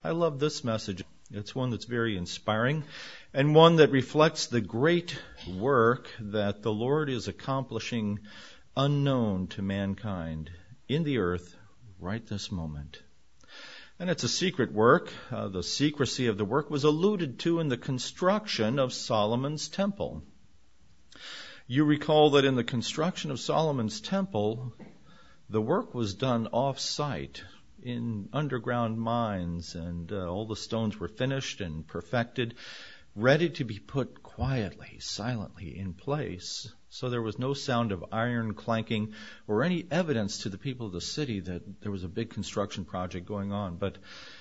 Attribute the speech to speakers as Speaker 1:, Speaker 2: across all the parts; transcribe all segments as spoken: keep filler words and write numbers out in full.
Speaker 1: I love this message. It's one that's very inspiring and one that reflects the great work that the Lord is accomplishing unknown to mankind in the earth right this moment. And it's a secret work. Uh, the secrecy of the work was alluded to in the construction of Solomon's temple. You recall that in the construction of Solomon's temple, the work was done off-site in underground mines, and uh, all the stones were finished and perfected, ready to be put quietly, silently in place. So there was no sound of iron clanking or any evidence to the people of the city that there was a big construction project going on. But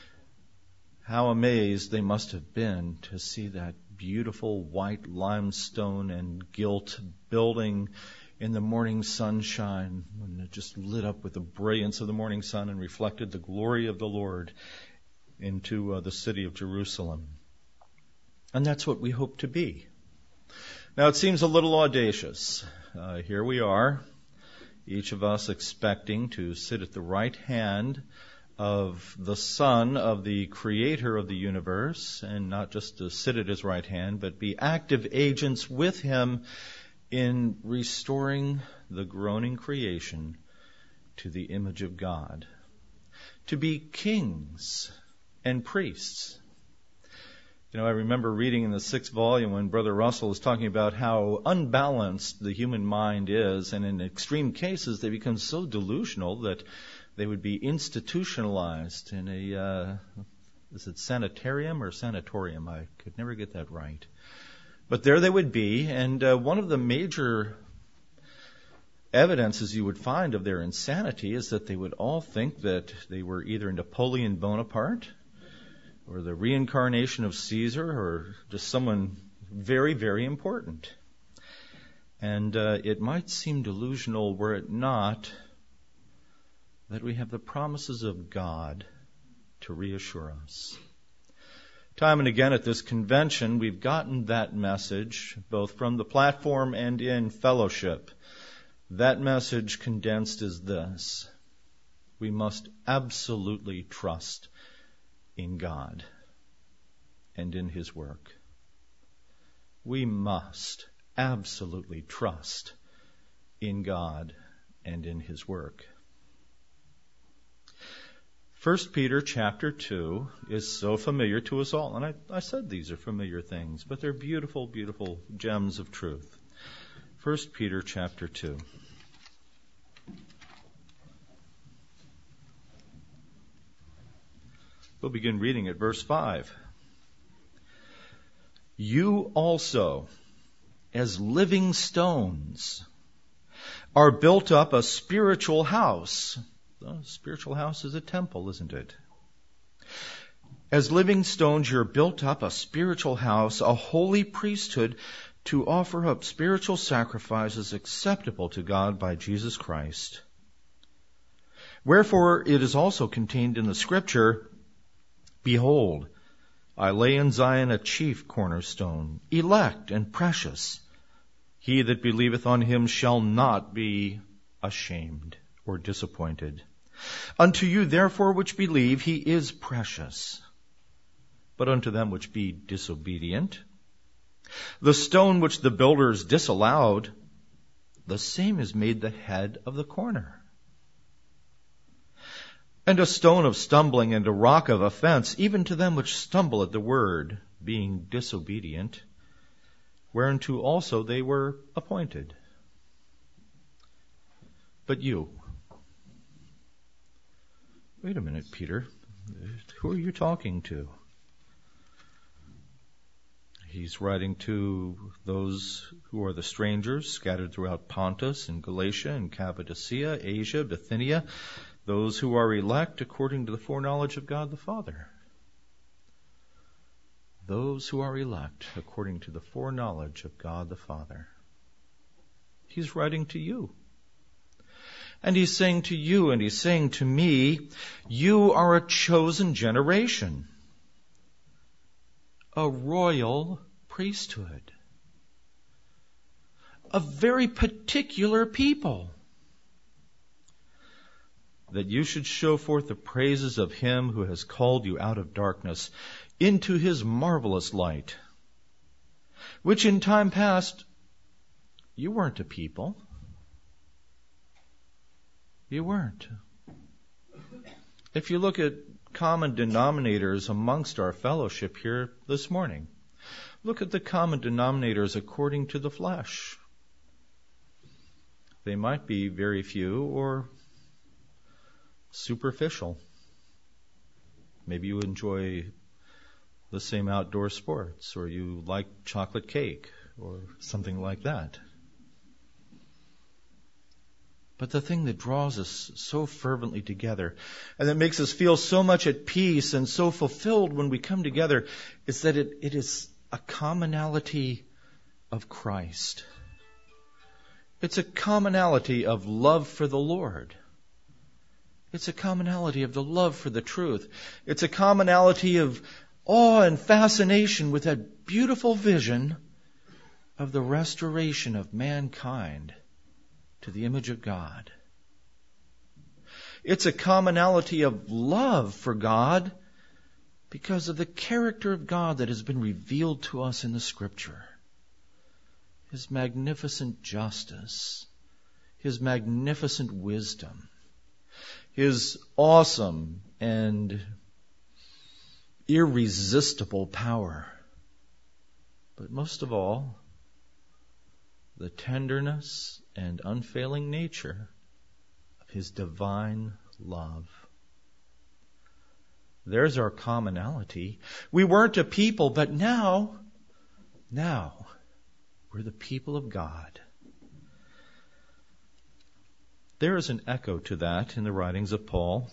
Speaker 1: how amazed they must have been to see that beautiful white limestone and gilt building in the morning sunshine, when it just lit up with the brilliance of the morning sun and reflected the glory of the Lord into uh, the city of Jerusalem. And that's what we hope to be. Now, it seems a little audacious. Uh, here we are, each of us expecting to sit at the right hand of the Son of the Creator of the universe, and not just to sit at His right hand, but be active agents with Him in restoring the groaning creation to the image of God. To be kings and priests. You know, I remember reading in the sixth volume when Brother Russell was talking about how unbalanced the human mind is, and in extreme cases they become so delusional that they would be institutionalized in a, uh, is it sanitarium or sanatorium? I could never get that right. But there they would be, and uh, one of the major evidences you would find of their insanity is that they would all think that they were either Napoleon Bonaparte or the reincarnation of Caesar or just someone very, very important. And uh, it might seem delusional were it not that we have the promises of God to reassure us. Time and again at this convention, we've gotten that message, both from the platform and in fellowship. That message condensed is this: we must absolutely trust in God and in His work. We must absolutely trust in God and in His work. First Peter chapter two is so familiar to us all. And I, I said these are familiar things, but they're beautiful, beautiful gems of truth. First Peter chapter two. We'll begin reading at verse five. You also, as living stones, are built up a spiritual house. A spiritual house is a temple, isn't it? As living stones, you're built up a spiritual house, a holy priesthood, to offer up spiritual sacrifices acceptable to God by Jesus Christ. Wherefore, it is also contained in the Scripture, Behold, I lay in Zion a chief cornerstone, elect and precious. He that believeth on Him shall not be ashamed or disappointed. Unto you, therefore, which believe, He is precious. But unto them which be disobedient, the stone which the builders disallowed, the same is made the head of the corner. And a stone of stumbling and a rock of offense, even to them which stumble at the word, being disobedient, whereunto also they were appointed. But you, wait a minute, Peter. Who are you talking to? He's writing to those who are the strangers scattered throughout Pontus and Galatia and Cappadocia, Asia, Bithynia, those who are elect according to the foreknowledge of God the Father. Those who are elect according to the foreknowledge of God the Father. He's writing to you. And he's saying to you, and he's saying to me, you are a chosen generation, a royal priesthood, a very particular people. that you should show forth the praises of him who has called you out of darkness into his marvelous light, which in time past you weren't a people. You weren't. If you look at common denominators amongst our fellowship here this morning, look at the common denominators according to the flesh. They might be very few or superficial. Maybe you enjoy the same outdoor sports, or you like chocolate cake, or something like that. But the thing that draws us so fervently together, and that makes us feel so much at peace and so fulfilled when we come together, is that it, it is a commonality of Christ. It's a commonality of love for the Lord. It's a commonality of the love for the truth. It's a commonality of awe and fascination with that beautiful vision of the restoration of mankind to the image of God. It's a commonality of love for God because of the character of God that has been revealed to us in the Scripture. His magnificent justice, His magnificent wisdom, His awesome and irresistible power. But most of all, the tenderness and unfailing nature of His divine love. There's our commonality. We weren't a people, but now, now, we're the people of God. There is an echo to that in the writings of Paul.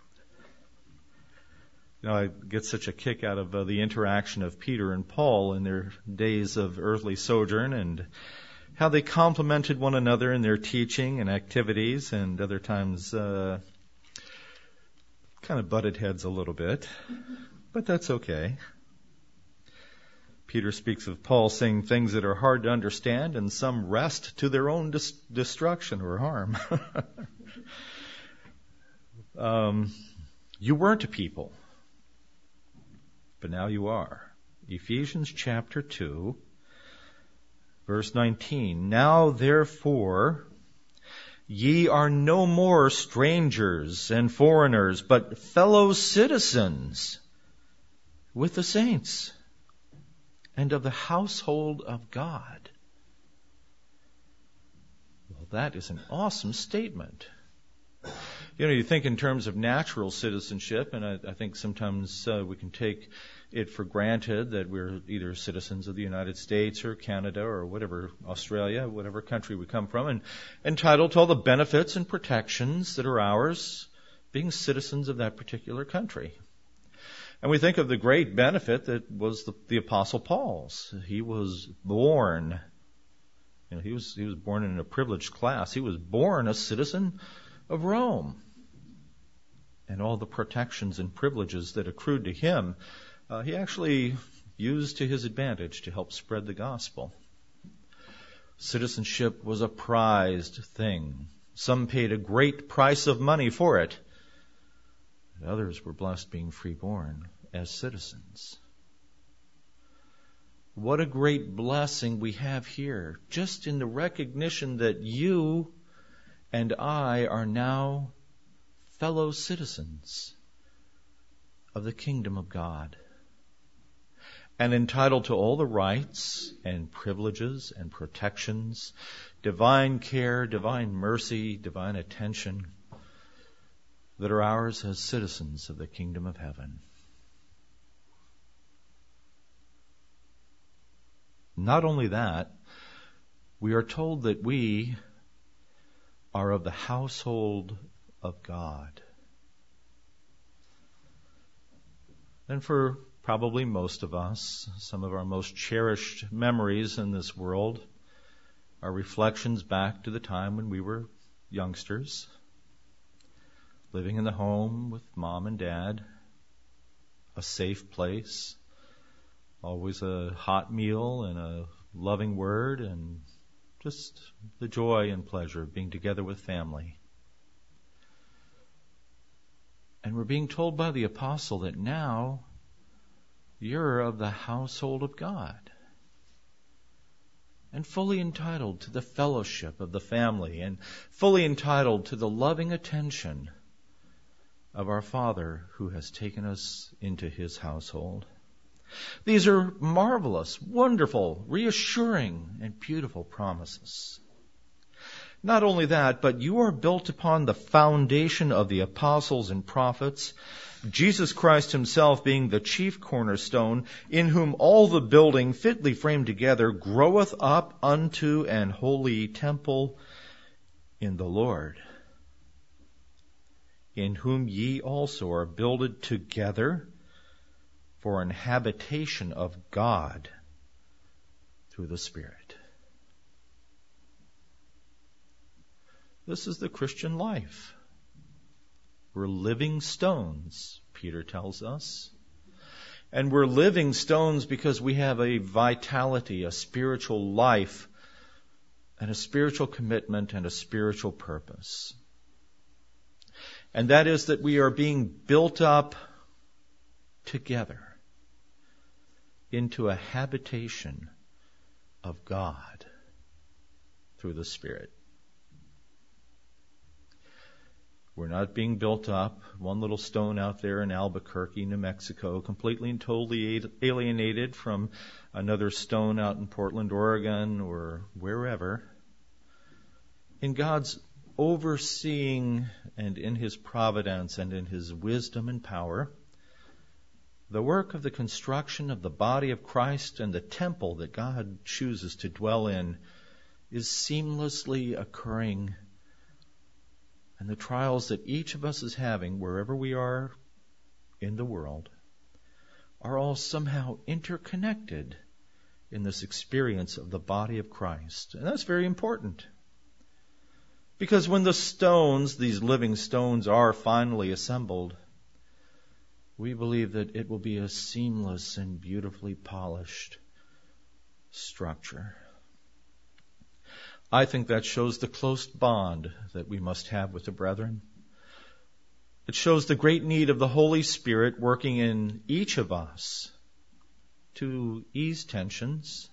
Speaker 1: You know, I get such a kick out of uh, the interaction of Peter and Paul in their days of earthly sojourn, and how they complemented one another in their teaching and activities, and other times uh, kind of butted heads a little bit. But that's okay. Peter speaks of Paul saying things that are hard to understand, and some wrest to their own dis- destruction or harm. um, you weren't a people, but now you are. Ephesians chapter two, verse nineteen. Now therefore, ye are no more strangers and foreigners, but fellow citizens with the saints and of the household of God. Well, that is an awesome statement. You know, you think in terms of natural citizenship, and I, I think sometimes uh, we can take it for granted that we're either citizens of the United States or Canada or whatever, Australia, whatever country we come from, and entitled to all the benefits and protections that are ours, being citizens of that particular country. And we think of the great benefit that was the, the Apostle Paul's. He was born, you know, he was he was born in a privileged class. He was born a citizen of Rome. And all the protections and privileges that accrued to him, uh, he actually used to his advantage to help spread the gospel. Citizenship was a prized thing. Some paid a great price of money for it. Others were blessed being freeborn as citizens. What a great blessing we have here, just in the recognition that you and I are now fellow citizens of the kingdom of God, and entitled to all the rights and privileges and protections, divine care, divine mercy, divine attention that are ours as citizens of the kingdom of heaven. Not only that, we are told that we are of the household of God. And for probably most of us, some of our most cherished memories in this world are reflections back to the time when we were youngsters, living in the home with mom and dad, a safe place, always a hot meal and a loving word, and just the joy and pleasure of being together with family. And we're being told by the apostle that now you're of the household of God and fully entitled to the fellowship of the family and fully entitled to the loving attention of our Father who has taken us into his household. These are marvelous, wonderful, reassuring, and beautiful promises. Not only that, but you are built upon the foundation of the apostles and prophets, Jesus Christ himself being the chief cornerstone, in whom all the building fitly framed together groweth up unto an holy temple in the Lord, in whom ye also are builded together for an habitation of God through the Spirit. This is the Christian life. We're living stones, Peter tells us. And we're living stones because we have a vitality, a spiritual life, and a spiritual commitment and a spiritual purpose. And that is that we are being built up together into a habitation of God through the Spirit. We're not being built up, one little stone out there in Albuquerque, New Mexico, completely and totally alienated from another stone out in Portland, Oregon, or wherever. In God's overseeing and in his providence and in his wisdom and power, the work of the construction of the body of Christ and the temple that God chooses to dwell in is seamlessly occurring. And the trials that each of us is having, wherever we are in the world, are all somehow interconnected in this experience of the body of Christ. And that's very important. Because when the stones, these living stones, are finally assembled, we believe that it will be a seamless and beautifully polished structure. I think that shows the close bond that we must have with the brethren. It shows the great need of the Holy Spirit working in each of us to ease tensions,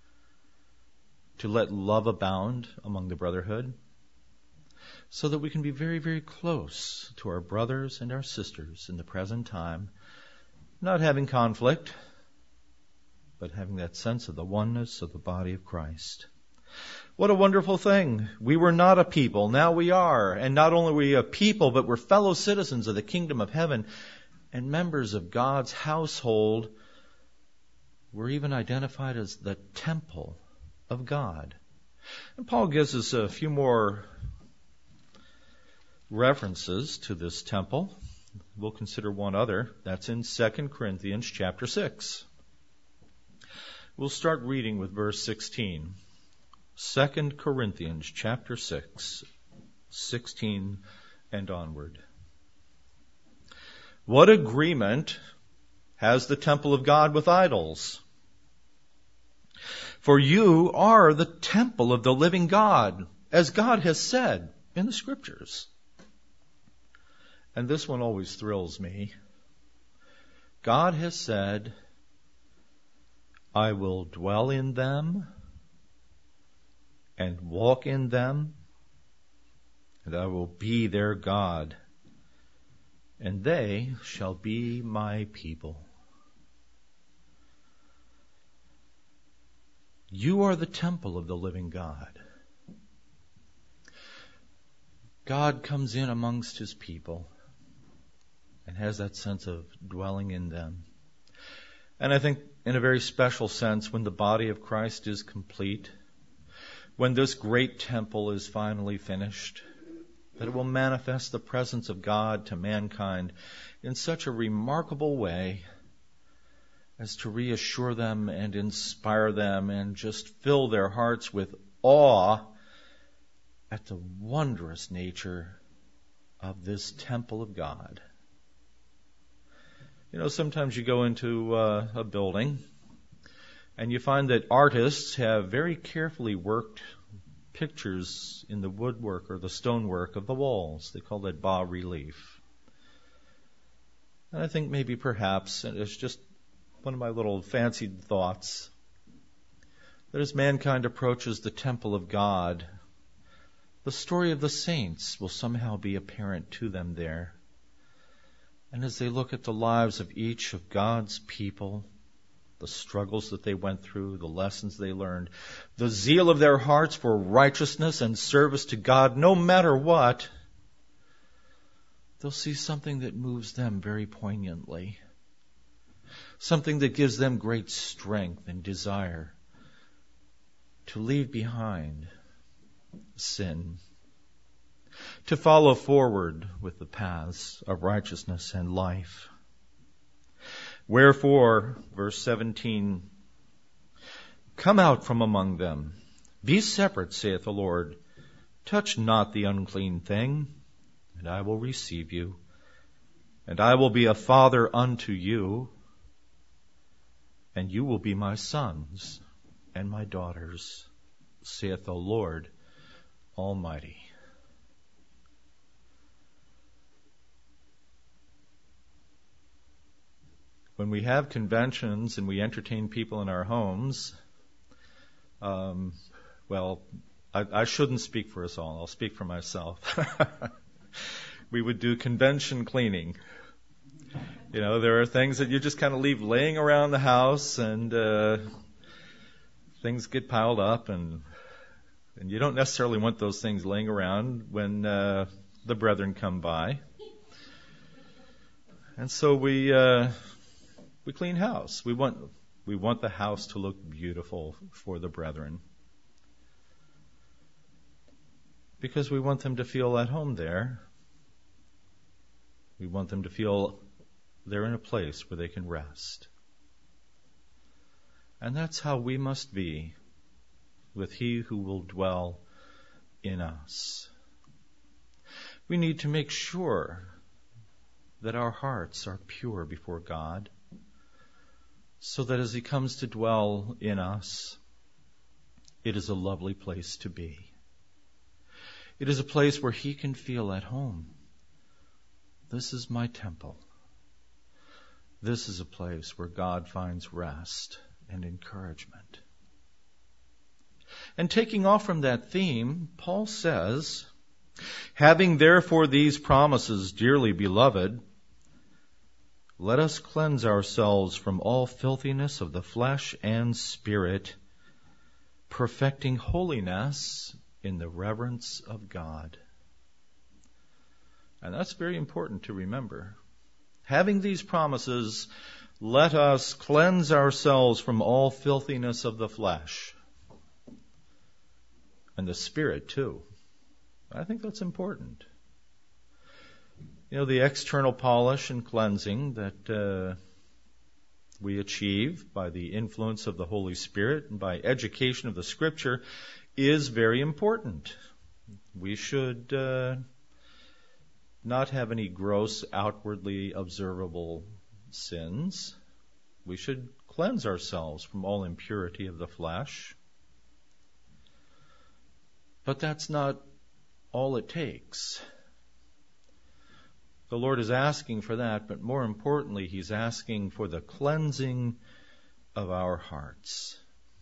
Speaker 1: to let love abound among the brotherhood, so that we can be very, very close to our brothers and our sisters in the present time, not having conflict, but having that sense of the oneness of the body of Christ. What a wonderful thing. We were not a people, now we are. And not only are we a people, but we're fellow citizens of the kingdom of heaven and members of God's household. We're even identified as the temple of God. And Paul gives us a few more references to this temple. We'll consider one other. That's in Second Corinthians chapter six. We'll start reading with verse sixteen. Second Corinthians chapter six, sixteen and onward. What agreement has the temple of God with idols? For you are the temple of the living God, as God has said in the Scriptures. And this one always thrills me. God has said, I will dwell in them and walk in them, and I will be their God, and they shall be my people. You are the temple of the living God. God comes in amongst his people and has that sense of dwelling in them. And I think in a very special sense, when the body of Christ is complete, when this great temple is finally finished, that it will manifest the presence of God to mankind in such a remarkable way as to reassure them and inspire them and just fill their hearts with awe at the wondrous nature of this temple of God. You know, sometimes you go into uh, a building and you find that artists have very carefully worked pictures in the woodwork or the stonework of the walls. They call that bas relief. And I think maybe perhaps, and it's just one of my little fancied thoughts, that as mankind approaches the temple of God, the story of the saints will somehow be apparent to them there. And as they look at the lives of each of God's people, the struggles that they went through, the lessons they learned, the zeal of their hearts for righteousness and service to God, no matter what, they'll see something that moves them very poignantly. Something that gives them great strength and desire to leave behind sin, to follow forward with the paths of righteousness and life. Wherefore, verse seventeen, come out from among them, be separate, saith the Lord, touch not the unclean thing, and I will receive you, and I will be a father unto you, and you will be my sons and my daughters, saith the Lord Almighty. When we have conventions and we entertain people in our homes, um, well, I, I shouldn't speak for us all. I'll speak for myself. We would do convention cleaning. You know, there are things that you just kind of leave laying around the house, and uh, things get piled up, and and you don't necessarily want those things laying around when uh, the brethren come by. And so we uh, we clean house. We want we want the house to look beautiful for the brethren, because we want them to feel at home there. We want them to feel they're in a place where they can rest. And that's how we must be with He who will dwell in us. We need to make sure that our hearts are pure before God, so that as He comes to dwell in us, it is a lovely place to be. It is a place where He can feel at home. This is my temple. This is a place where God finds rest and encouragement. And taking off from that theme, Paul says, having therefore these promises, dearly beloved, let us cleanse ourselves from all filthiness of the flesh and spirit, perfecting holiness in the reverence of God. And that's very important to remember. Having these promises, let us cleanse ourselves from all filthiness of the flesh. And the spirit, too. I think that's important. You know, the external polish and cleansing that uh, we achieve by the influence of the Holy Spirit and by education of the Scripture is very important. We should uh, not have any gross, outwardly observable sins. We should cleanse ourselves from all impurity of the flesh. But that's not all it takes. The Lord is asking for that, but more importantly, He's asking for the cleansing of our hearts.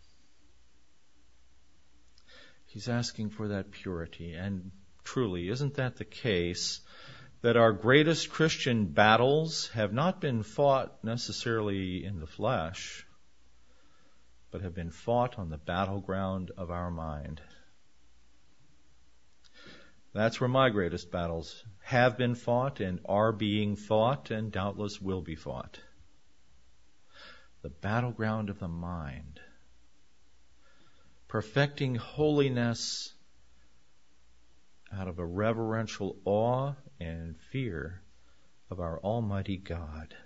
Speaker 1: He's asking for that purity. And truly, isn't that the case, that our greatest Christian battles have not been fought necessarily in the flesh, but have been fought on the battleground of our mind? That's where my greatest battles have been fought and are being fought and doubtless will be fought. The battleground of the mind. Perfecting holiness out of a reverential awe and fear of our Almighty God.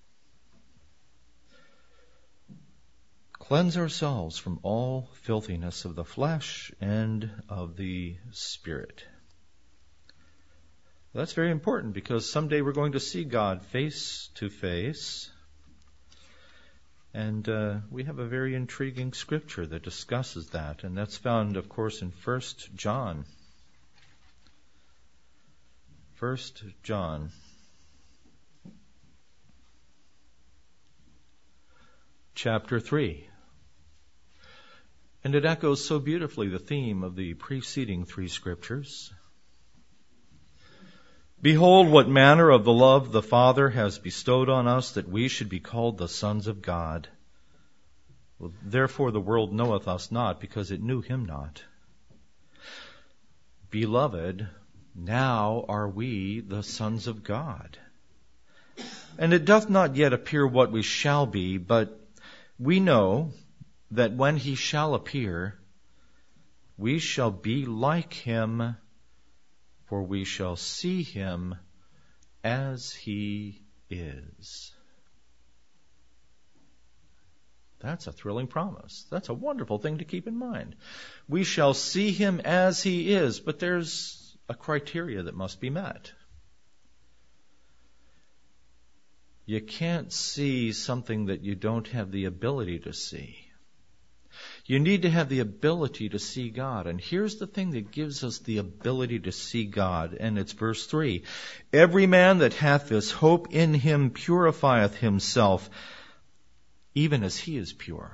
Speaker 1: Cleanse ourselves from all filthiness of the flesh and of the spirit. That's very important, because someday we're going to see God face to face. And uh, we have a very intriguing scripture that discusses that, and that's found, of course, in First John. First John. chapter three. And it echoes so beautifully the theme of the preceding three scriptures. Behold, what manner of the love the Father has bestowed on us, that we should be called the sons of God. Well, therefore the world knoweth us not, because it knew him not. Beloved, now are we the sons of God. And it doth not yet appear what we shall be, but we know that when he shall appear, we shall be like him, for we shall see him as he is. That's a thrilling promise. That's a wonderful thing to keep in mind. We shall see him as he is, but there's a criteria that must be met. You can't see something that you don't have the ability to see. You need to have the ability to see God. And here's the thing that gives us the ability to see God. And it's verse three. Every man that hath this hope in him purifieth himself, even as he is pure.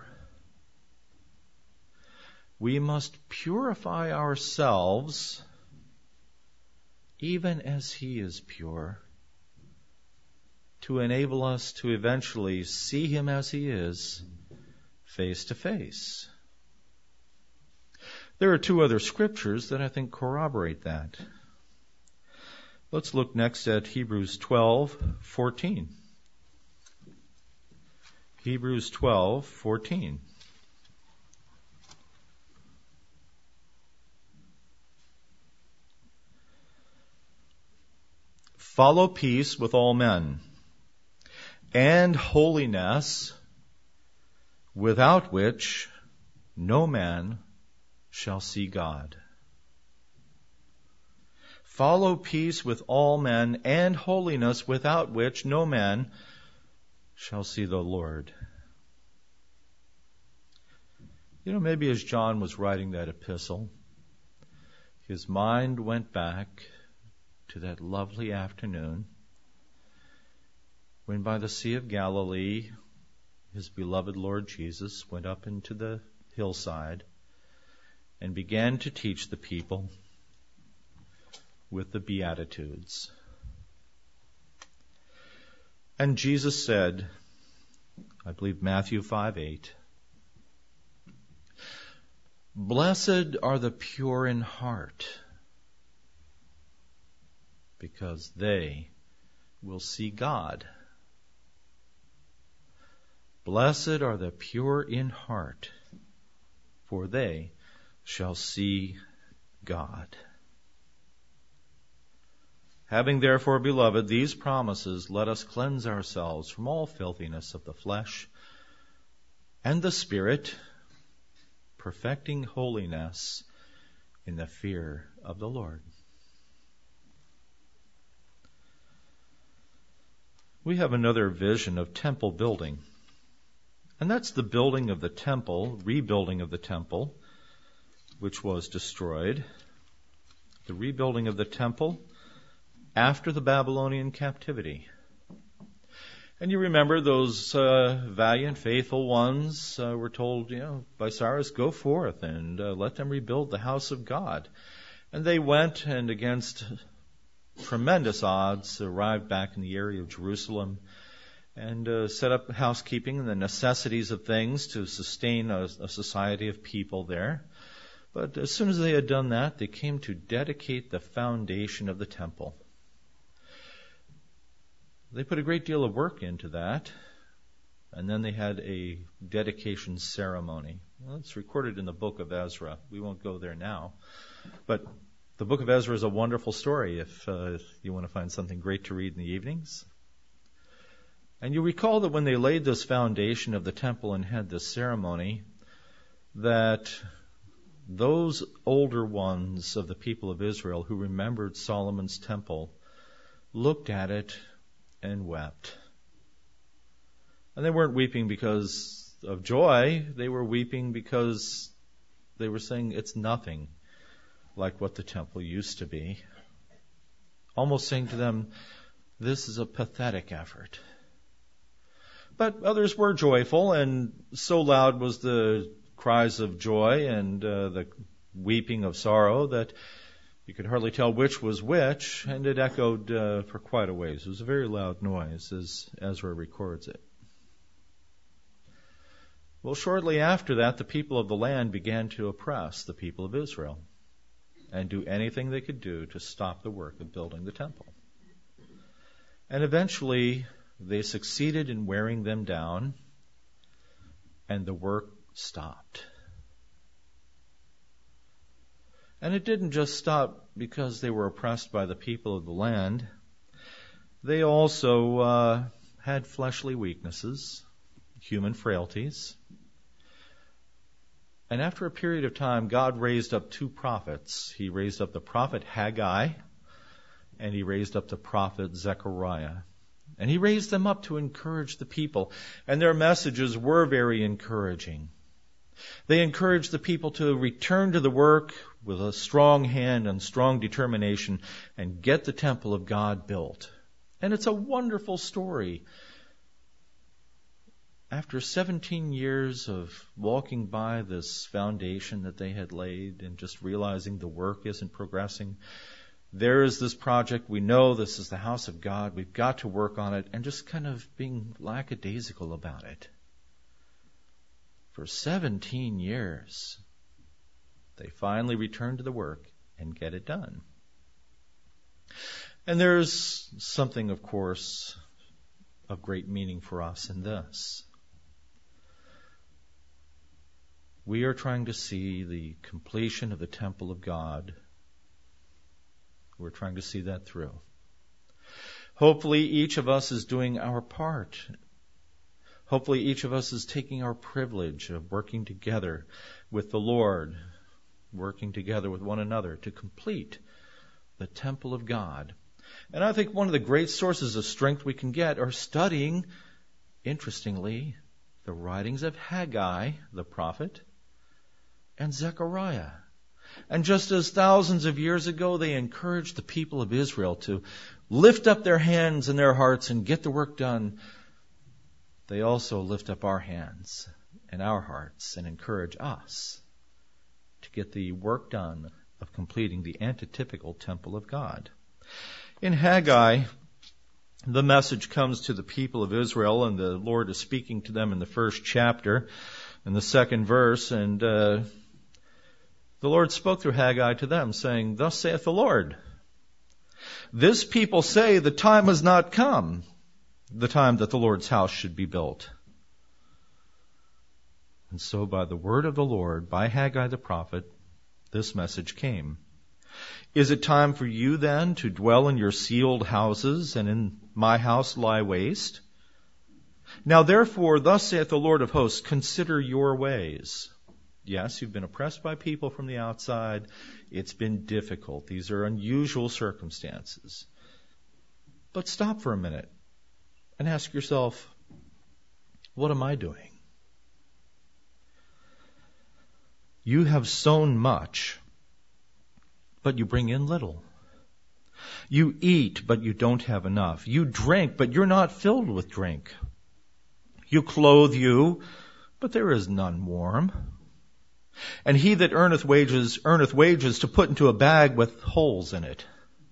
Speaker 1: We must purify ourselves, even as he is pure, to enable us to eventually see him as he is, face to face. There are two other scriptures that I think corroborate that. Let's look next at Hebrews twelve fourteen. Hebrews twelve fourteen. Follow peace with all men, and holiness, without which no man shall see God. Follow peace with all men, and holiness, without which no man shall see the Lord. You know, maybe as John was writing that epistle, his mind went back to that lovely afternoon when by the Sea of Galilee, his beloved Lord Jesus went up into the hillside and began to teach the people with the Beatitudes. And Jesus said, I believe Matthew five eight, blessed are the pure in heart, because they will see God. Blessed are the pure in heart, for they shall see God. Having therefore, beloved, these promises, let us cleanse ourselves from all filthiness of the flesh and the Spirit, perfecting holiness in the fear of the Lord. We have another vision of temple building, and that's the building of the temple, rebuilding of the temple, which was destroyed. The rebuilding of the temple after the Babylonian captivity. And you remember those uh, valiant, faithful ones uh, were told, you know, by Cyrus, go forth and uh, let them rebuild the house of God. And they went, and against tremendous odds, arrived back in the area of Jerusalem and uh, set up housekeeping and the necessities of things to sustain a, a society of people there. But as soon as they had done that, they came to dedicate the foundation of the temple. They put a great deal of work into that, and then they had a dedication ceremony. Well, it's recorded in the book of Ezra. We won't go there now. But the book of Ezra is a wonderful story if, uh, if you want to find something great to read in the evenings. And you recall that when they laid this foundation of the temple and had this ceremony, that those older ones of the people of Israel who remembered Solomon's temple looked at it and wept. And they weren't weeping because of joy. They were weeping because they were saying it's nothing like what the temple used to be. Almost saying to them, this is a pathetic effort. But others were joyful, and so loud was the cries of joy and uh, the weeping of sorrow that you could hardly tell which was which, and it echoed uh, for quite a ways. It was a very loud noise, as Ezra records it. Well, shortly after that, the people of the land began to oppress the people of Israel and do anything they could do to stop the work of building the temple. And eventually, they succeeded in wearing them down, and the work stopped. And it didn't just stop because they were oppressed by the people of the land. They also uh, had fleshly weaknesses, human frailties. And after a period of time, God raised up two prophets. He raised up the prophet Haggai, and he raised up the prophet Zechariah. And he raised them up to encourage the people. And their messages were very encouraging. They encouraged the people to return to the work with a strong hand and strong determination and get the temple of God built. And it's a wonderful story. After seventeen years of walking by this foundation that they had laid and just realizing the work isn't progressing, there is this project. We know this is the house of God. We've got to work on it, and just kind of being lackadaisical about it. For seventeen years, they finally return to the work and get it done. And there's something, of course, of great meaning for us in this. We are trying to see the completion of the temple of God. We're trying to see that through. Hopefully each of us is doing our part. Hopefully each of us is taking our privilege of working together with the Lord, working together with one another to complete the temple of God. And I think one of the great sources of strength we can get are studying, interestingly, the writings of Haggai, the prophet, and Zechariah. And just as thousands of years ago they encouraged the people of Israel to lift up their hands and their hearts and get the work done, they also lift up our hands and our hearts and encourage us to get the work done of completing the antitypical temple of God. In Haggai, the message comes to the people of Israel, and the Lord is speaking to them in the first chapter, in the second verse, and uh, the Lord spoke through Haggai to them, saying, "Thus saith the Lord, this people say the time has not come, the time that the Lord's house should be built." And so by the word of the Lord, by Haggai the prophet, this message came. Is it time for you then to dwell in your sealed houses, and in my house lie waste? Now therefore, thus saith the Lord of hosts, consider your ways. Yes, you've been oppressed by people from the outside. It's been difficult. These are unusual circumstances. But stop for a minute and ask yourself, what am I doing? You have sown much, but you bring in little. You eat, but you don't have enough. You drink, but you're not filled with drink. You clothe you, but there is none warm. And he that earneth wages, earneth wages to put into a bag with holes in it.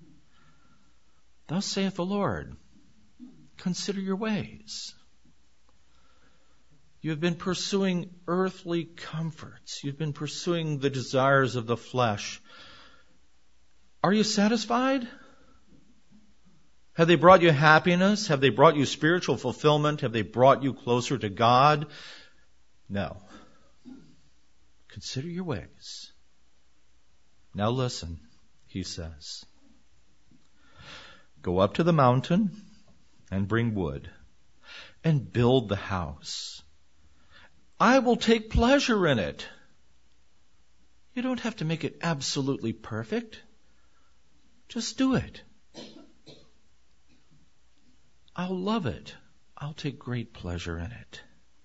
Speaker 1: Thus saith the Lord, consider your ways. You have been pursuing earthly comforts. You've been pursuing the desires of the flesh. Are you satisfied? Have they brought you happiness? Have they brought you spiritual fulfillment? Have they brought you closer to God? No. Consider your ways. Now listen, he says. Go up to the mountain and bring wood and build the house. I will take pleasure in it. You don't have to make it absolutely perfect. Just do it. I'll love it. I'll take great pleasure in it.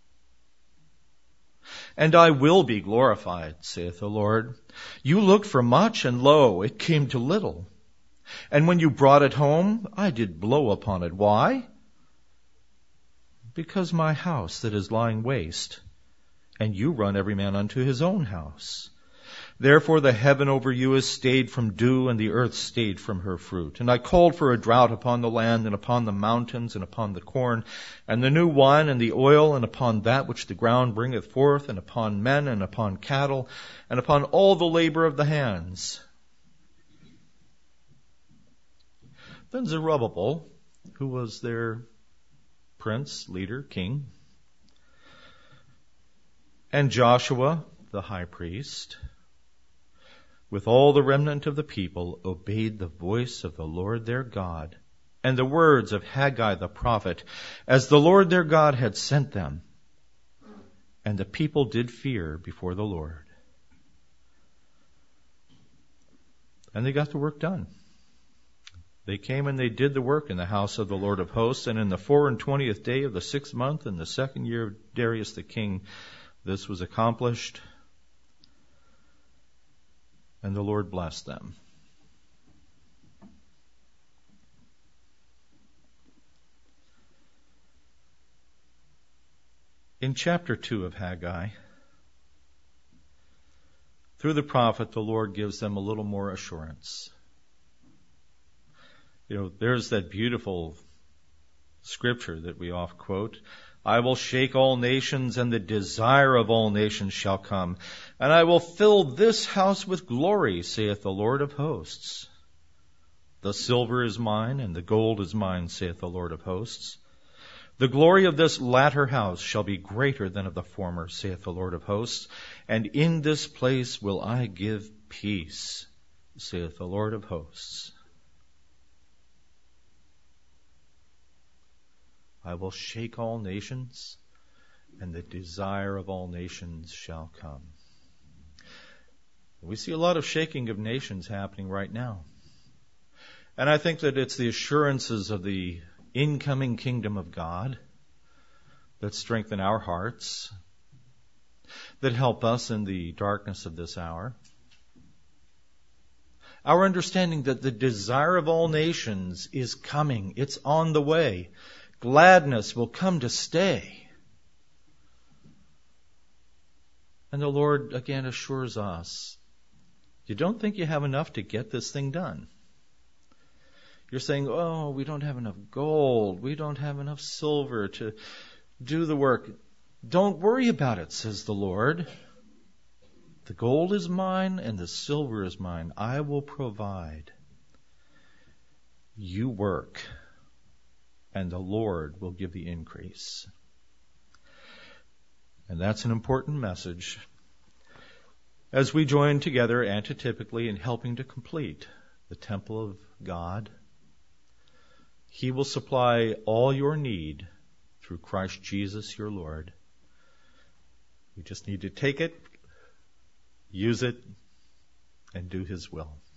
Speaker 1: And I will be glorified, saith the Lord. You looked for much, and lo, it came to little. And when you brought it home, I did blow upon it. Why? because my house that is lying waste, and you run every man unto his own house. Therefore the heaven over you is stayed from dew, and the earth stayed from her fruit. And I called for a drought upon the land, and upon the mountains, and upon the corn, and the new wine, and the oil, and upon that which the ground bringeth forth, and upon men, and upon cattle, and upon all the labor of the hands. Then Zerubbabel, who was their prince, leader, king, and Joshua, the high priest, with all the remnant of the people, obeyed the voice of the Lord their God, and the words of Haggai the prophet, as the Lord their God had sent them. And the people did fear before the Lord. And they got the work done. They came and they did the work in the house of the Lord of hosts, and in the four and twentieth day of the sixth month, in the second year of Darius the king, this was accomplished, and the Lord blessed them. In chapter two of Haggai, through the prophet, the Lord gives them a little more assurance. You know, there's that beautiful scripture that we oft quote, I will shake all nations, and the desire of all nations shall come. And I will fill this house with glory, saith the Lord of hosts. The silver is mine, and the gold is mine, saith the Lord of hosts. The glory of this latter house shall be greater than of the former, saith the Lord of hosts. And in this place will I give peace, saith the Lord of hosts. I will shake all nations, and the desire of all nations shall come. We see a lot of shaking of nations happening right now. And I think that it's the assurances of the incoming kingdom of God that strengthen our hearts, that help us in the darkness of this hour. Our understanding that the desire of all nations is coming. It's on the way. Gladness will come to stay. And the Lord again assures us, you don't think you have enough to get this thing done. You're saying, oh, we don't have enough gold. We don't have enough silver to do the work. Don't worry about it, says the Lord. The gold is mine and the silver is mine. I will provide. You work, and the Lord will give the increase. And that's an important message as we join together antitypically in helping to complete the temple of God. He will supply all your need through Christ Jesus your Lord. You just need to take it, use it, and do His will.